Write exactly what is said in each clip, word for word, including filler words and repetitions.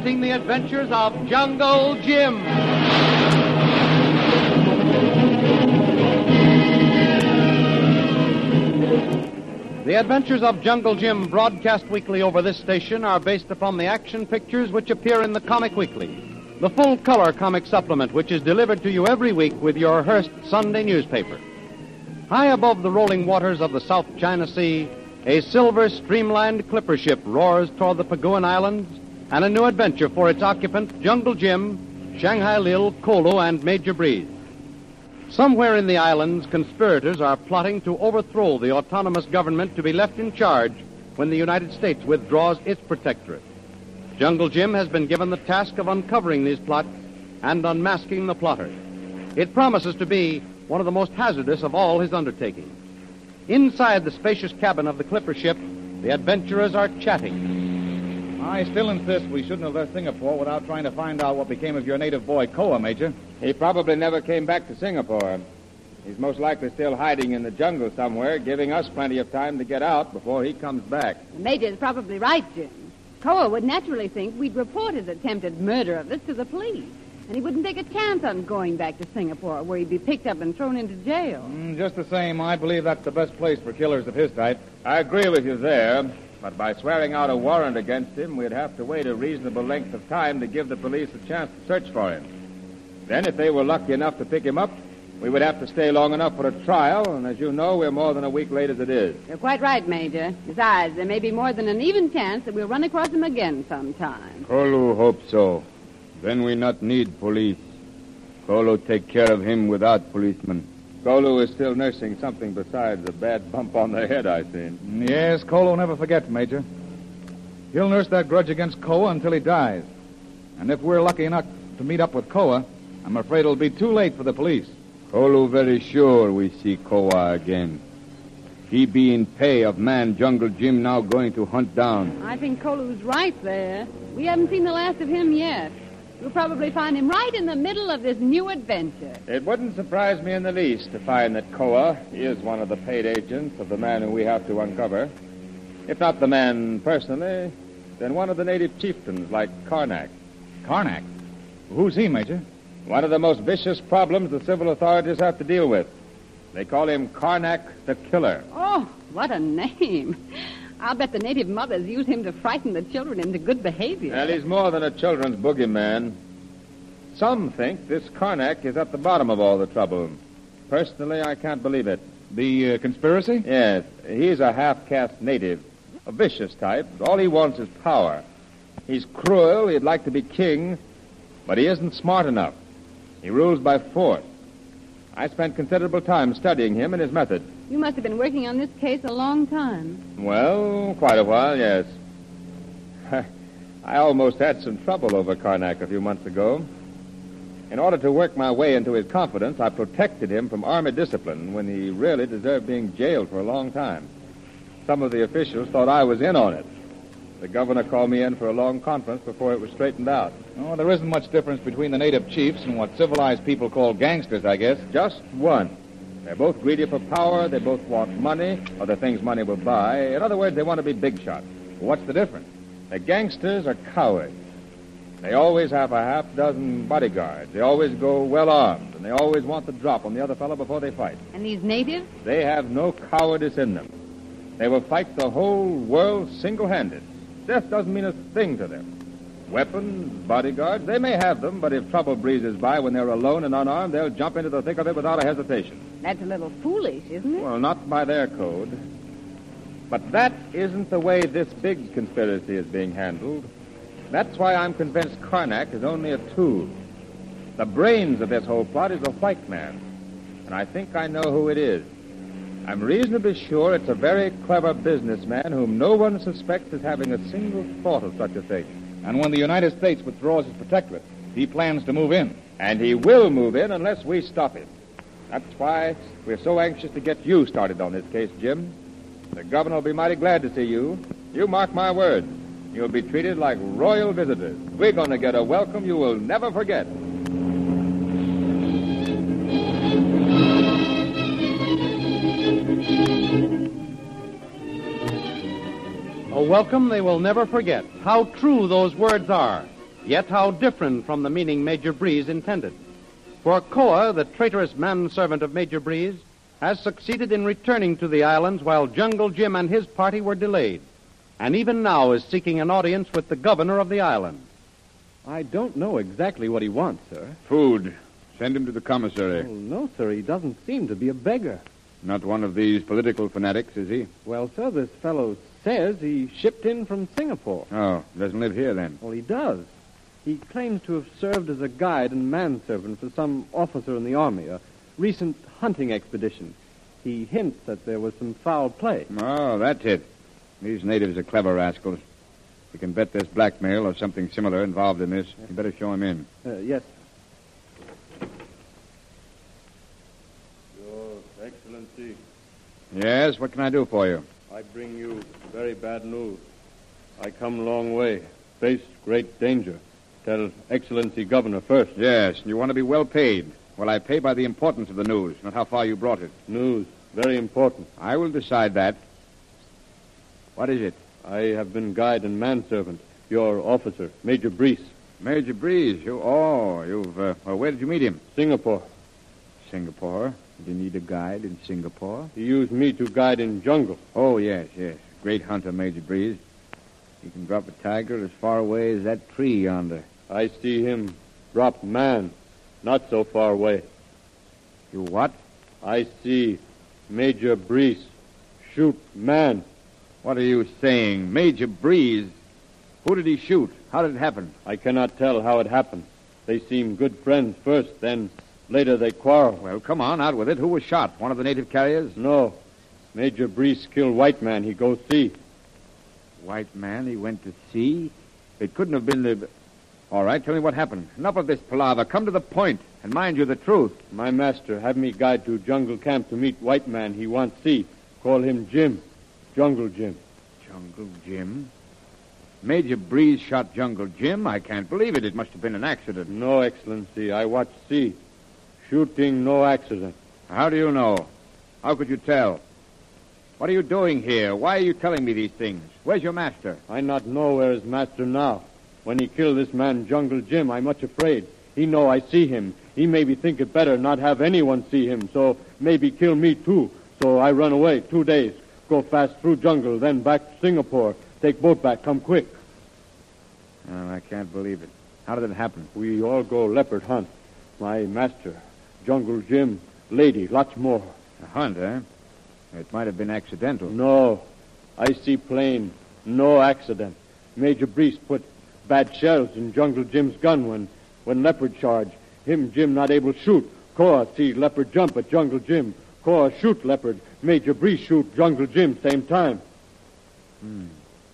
presenting the adventures of Jungle Jim. The adventures of Jungle Jim, broadcast weekly over this station, are based upon the action pictures which appear in the Comic Weekly, the full-color comic supplement which is delivered to you every week with your Hearst Sunday newspaper. High above the rolling waters of the South China Sea, a silver streamlined clipper ship roars toward the Paguan Islands, and a new adventure for its occupant, Jungle Jim, Shanghai Lil, Kolo, and Major Breeze. Somewhere in the islands, conspirators are plotting to overthrow the autonomous government to be left in charge when the United States withdraws its protectorate. Jungle Jim has been given the task of uncovering these plots and unmasking the plotters. It promises to be one of the most hazardous of all his undertakings. Inside the spacious cabin of the clipper ship, the adventurers are chatting. I still insist we shouldn't have left Singapore without trying to find out what became of your native boy, Koa, Major. He probably never came back to Singapore. He's most likely still hiding in the jungle somewhere, giving us plenty of time to get out before he comes back. The Major's probably right, Jim. Koa would naturally think we'd report his attempted murder of us to the police. And he wouldn't take a chance on going back to Singapore, where he'd be picked up and thrown into jail. Mm, just the same, I believe that's the best place for killers of his type. I agree with you there. But by swearing out a warrant against him, we'd have to wait a reasonable length of time to give the police a chance to search for him. Then, if they were lucky enough to pick him up, we would have to stay long enough for a trial, and as you know, we're more than a week late as it is. You're quite right, Major. Besides, there may be more than an even chance that we'll run across him again sometime. Kolo hope so. Then we not need police. Kolo take care of him without policemen. Kolo is still nursing something besides a bad bump on the head, I think. Yes, Kolo never forgets, Major. He'll nurse that grudge against Koa until he dies. And if we're lucky enough to meet up with Koa, I'm afraid it'll be too late for the police. Kolo very sure we see Koa again. He be in pay of man Jungle Jim now going to hunt down. I think Kolo's right there. We haven't seen the last of him yet. We'll probably find him right in the middle of this new adventure. It wouldn't surprise me in the least to find that Koa is one of the paid agents of the man who we have to uncover. If not the man personally, then one of the native chieftains like Karnak. Karnak? Who's he, Major? One of the most vicious problems the civil authorities have to deal with. They call him Karnak the Killer. Oh, what a name. I'll bet the native mothers use him to frighten the children into good behavior. Well, he's more than a children's boogeyman. Some think this Karnak is at the bottom of all the trouble. Personally, I can't believe it. The uh, conspiracy? Yes. He's a half-caste native, a vicious type. All he wants is power. He's cruel, he'd like to be king, but he isn't smart enough. He rules by force. I spent considerable time studying him and his method. You must have been working on this case a long time. Well, quite a while, yes. I almost had some trouble over Karnak a few months ago. In order to work my way into his confidence, I protected him from army discipline when he really deserved being jailed for a long time. Some of the officials thought I was in on it. The governor called me in for a long conference before it was straightened out. Oh, there isn't much difference between the native chiefs and what civilized people call gangsters, I guess. Just one. They're both greedy for power, they both want money, or the things money will buy. In other words, they want to be big shots. What's the difference? The gangsters are cowards. They always have a half dozen bodyguards. They always go well armed, and they always want the drop on the other fellow before they fight. And these natives? They have no cowardice in them. They will fight the whole world single-handed. Death doesn't mean a thing to them. Weapons, bodyguards, they may have them, but if trouble breezes by when they're alone and unarmed, they'll jump into the thick of it without a hesitation. That's a little foolish, isn't it? Well, not by their code. But that isn't the way this big conspiracy is being handled. That's why I'm convinced Karnak is only a tool. The brains of this whole plot is a white man, and I think I know who it is. I'm reasonably sure it's a very clever businessman whom no one suspects as having a single thought of such a thing. And when the United States withdraws its protectorate, he plans to move in. And he will move in unless we stop him. That's why we're so anxious to get you started on this case, Jim. The governor will be mighty glad to see you. You mark my words. You'll be treated like royal visitors. We're going to get a welcome you will never forget. A welcome they will never forget. How true those words are. Yet how different from the meaning Major Breeze intended. For Koa, the traitorous manservant of Major Breeze, has succeeded in returning to the islands while Jungle Jim and his party were delayed, and even now is seeking an audience with the governor of the island. I don't know exactly what he wants, sir. Food. Send him to the commissary. Well, no, sir, he doesn't seem to be a beggar. Not one of these political fanatics, is he? Well, sir, this fellow says he shipped in from Singapore. Oh, doesn't live here then. Well, he does. He claims to have served as a guide and manservant for some officer in the army, a recent hunting expedition. He hints that there was some foul play. Oh, that's it. These natives are clever rascals. You can bet there's blackmail or something similar involved in this. You better show him in. Uh, yes. Your Excellency, Yes, what can I do for you? I bring you very bad news. I come long way, face great danger. Tell Excellency Governor first. Yes, you want to be well paid. Well, I pay by the importance of the news, not how far you brought it. News, very important. I will decide that. What is it? I have been guide and manservant. Your officer, Major Breeze. Major Breeze. You, oh, you've, uh, well, where did you meet him? Singapore. Singapore. Did you need a guide in Singapore? He used me to guide in jungle. Oh, yes, yes. Great hunter, Major Breeze. He can drop a tiger as far away as that tree yonder. I see him drop man, not so far away. You what? I see Major Breeze shoot man. What are you saying? Major Breeze? Who did he shoot? How did it happen? I cannot tell how it happened. They seem good friends first, then later they quarrel. Well, come on, out with it. Who was shot? One of the native carriers? No. Major Breeze killed white man. He go see. White man, he went to sea? It couldn't have been the... All right, tell me what happened. Enough of this palaver. Come to the point, and mind you the truth. My master have me guide to jungle camp to meet white man he want see. Call him Jim. Jungle Jim. Jungle Jim? Major Breeze shot Jungle Jim? I can't believe it. It must have been an accident. No, Excellency. I watch see. Shooting, no accident. How do you know? How could you tell? What are you doing here? Why are you telling me these things? Where's your master? I not know where is master now. When he kill this man, Jungle Jim, I much afraid. He know I see him. He maybe think it better not have anyone see him, so maybe kill me too. So I run away two days. Go fast through jungle, then back to Singapore. Take boat back, come quick. Oh, I can't believe it. How did it happen? We all go leopard hunt. My master, Jungle Jim, lady, lots more. A hunt, eh? It might have been accidental. No. I see plain. No accident. Major Breeze put bad shells in Jungle Jim's gun when, when leopard charge. Him, Jim, not able to shoot. Koa see leopard jump at Jungle Jim. Koa shoot leopard. Major Breeze shoot Jungle Jim same time. Hmm.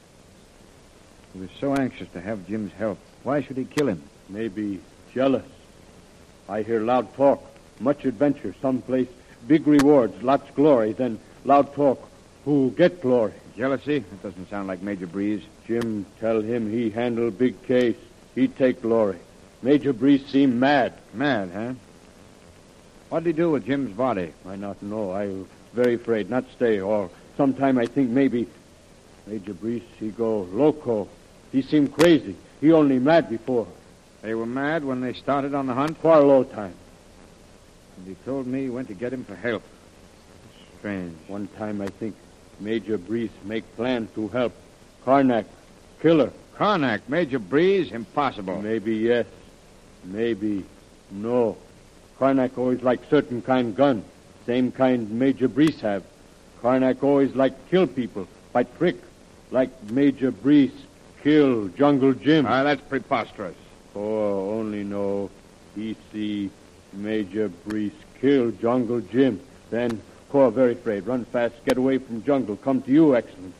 He was so anxious to have Jim's help. Why should he kill him? Maybe jealous. I hear loud talk. Much adventure, someplace. Big rewards, lots glory. Then loud talk. Who get glory? Jealousy? That doesn't sound like Major Breeze. Jim tell him he handle big case. He take glory. Major Breeze seem mad. Mad, huh? What did he do with Jim's body? I not know. I very afraid not stay. Or sometime I think maybe Major Breeze, he go loco. He seem crazy. He only mad before. They were mad when they started on the hunt? Quarrel time. And he told me he went to get him for help. Strange. One time I think Major Breeze make plan to help. Karnak, killer. Karnak, Major Breeze? Impossible. Maybe yes. Maybe no. Karnak always like certain kind gun. Same kind Major Breeze have. Karnak always like kill people by trick. Like Major Breeze kill Jungle Jim. Ah, that's preposterous. Oh, only know he see Major Breeze kill Jungle Jim. Then Koa very afraid. Run fast, get away from jungle. Come to you, Excellency.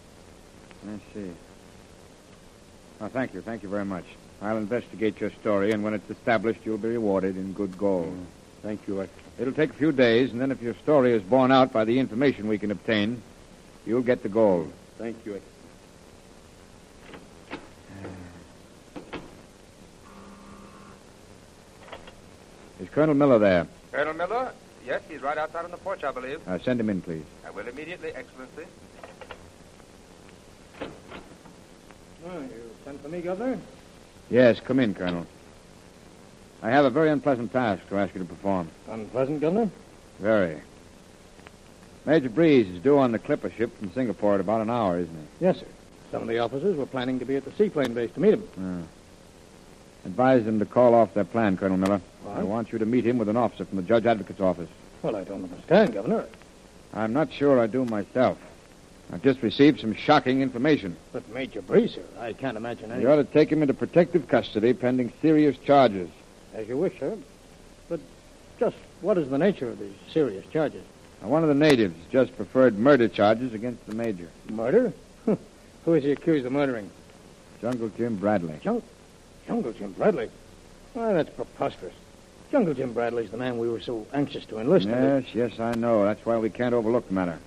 I see. Oh, thank you. Thank you very much. I'll investigate your story, and when it's established, you'll be rewarded in good gold. Oh, thank you, Excellency. It'll take a few days, and then if your story is borne out by the information we can obtain, you'll get the gold. Thank you, Excellency. Is Colonel Miller there? Colonel Miller? Yes, he's right outside on the porch, I believe. Uh, send him in, please. I will immediately, Excellency. Oh, you sent for me, Governor? Yes, come in, Colonel. I have a very unpleasant task to ask you to perform. Unpleasant, Governor? Very. Major Breeze is due on the Clipper ship from Singapore at about an hour, isn't he? Yes, sir. Some of the officers were planning to be at the seaplane base to meet him. Ah. Advise them to call off their plan, Colonel Miller. What? I want you to meet him with an officer from the Judge Advocate's office. Well, I don't understand, Governor. I'm not sure I do myself. I've just received some shocking information. But Major Breeze, sir, I can't imagine any... You ought to take him into protective custody pending serious charges. As you wish, sir. But just what is the nature of these serious charges? Now, one of the natives just preferred murder charges against the major. Murder? Who is he accused of murdering? Jungle Jim Bradley. Jung- Jungle Jim Bradley? Why, that's preposterous. Jungle Jim Bradley's the man we were so anxious to enlist. Yes, yes, I know. That's why we can't overlook the matter.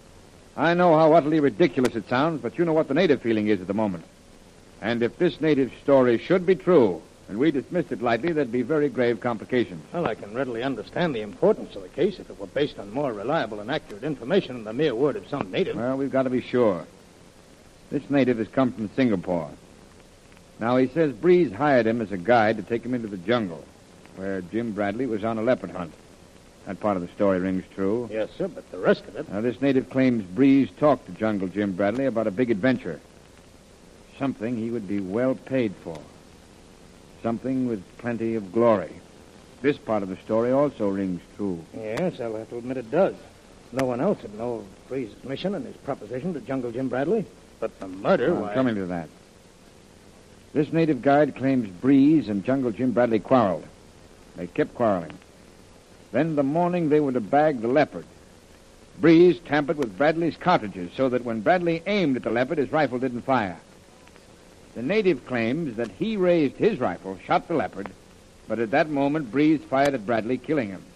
I know how utterly ridiculous it sounds, but you know what the native feeling is at the moment. And if this native story should be true, and we dismissed it lightly, there'd be very grave complications. Well, I can readily understand the importance of the case if it were based on more reliable and accurate information than the mere word of some native. Well, we've got to be sure. This native has come from Singapore. Now, he says Breeze hired him as a guide to take him into the jungle, where Jim Bradley was on a leopard hunt. That part of the story rings true. Yes, sir, but the rest of it... Now, this native claims Breeze talked to Jungle Jim Bradley about a big adventure. Something he would be well paid for. Something with plenty of glory. This part of the story also rings true. Yes, I'll have to admit it does. No one else would know of Breeze's mission and his proposition to Jungle Jim Bradley. But the murder, I'm why... coming to that. This native guide claims Breeze and Jungle Jim Bradley quarreled. They kept quarreling. Then the morning they were to bag the leopard, Breeze tampered with Bradley's cartridges so that when Bradley aimed at the leopard, his rifle didn't fire. The native claims that he raised his rifle, shot the leopard, but at that moment Breeze fired at Bradley, killing him.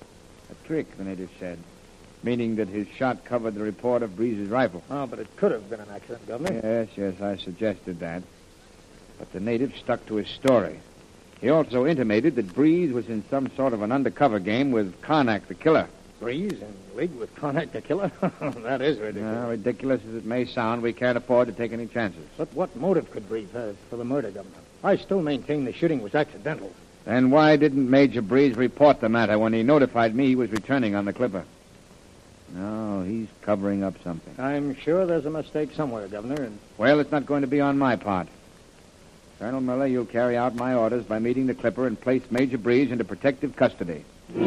A trick, the native said, meaning that his shot covered the report of Breeze's rifle. Oh, but it could have been an accident, Governor. Yes, yes, I suggested that. But the native stuck to his story. He also intimated that Breeze was in some sort of an undercover game with Karnak, the killer. Breeze in league with Karnak the killer? That is ridiculous. Now, ridiculous as it may sound, we can't afford to take any chances. But what motive could Breeze have for the murder, Governor? I still maintain the shooting was accidental. Then why didn't Major Breeze report the matter when he notified me he was returning on the Clipper? No, he's covering up something. I'm sure there's a mistake somewhere, Governor, and... Well, it's not going to be on my part. Colonel Miller, you'll carry out my orders by meeting the Clipper and place Major Breeze into protective custody.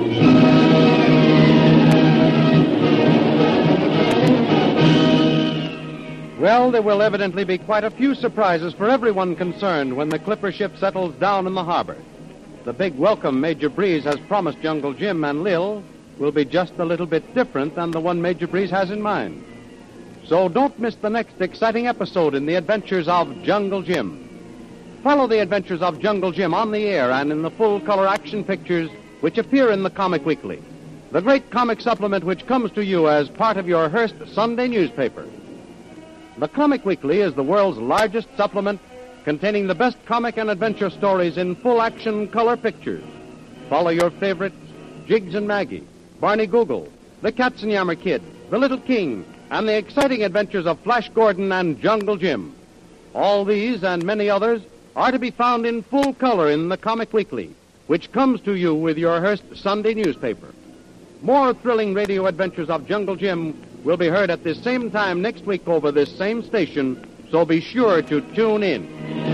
Well, there will evidently be quite a few surprises for everyone concerned when the Clipper ship settles down in the harbor. The big welcome Major Breeze has promised Jungle Jim and Lil will be just a little bit different than the one Major Breeze has in mind. So don't miss the next exciting episode in the adventures of Jungle Jim. Follow the adventures of Jungle Jim on the air and in the full-color action pictures which appear in the Comic Weekly, the great comic supplement which comes to you as part of your Hearst Sunday newspaper. The Comic Weekly is the world's largest supplement containing the best comic and adventure stories in full-action color pictures. Follow your favorites, Jiggs and Maggie, Barney Google, the Katzenjammer Kid, the Little King, and the exciting adventures of Flash Gordon and Jungle Jim. All these and many others are to be found in full color in the Comic Weekly, which comes to you with your Hearst Sunday newspaper. More thrilling radio adventures of Jungle Jim will be heard at this same time next week over this same station, so be sure to tune in.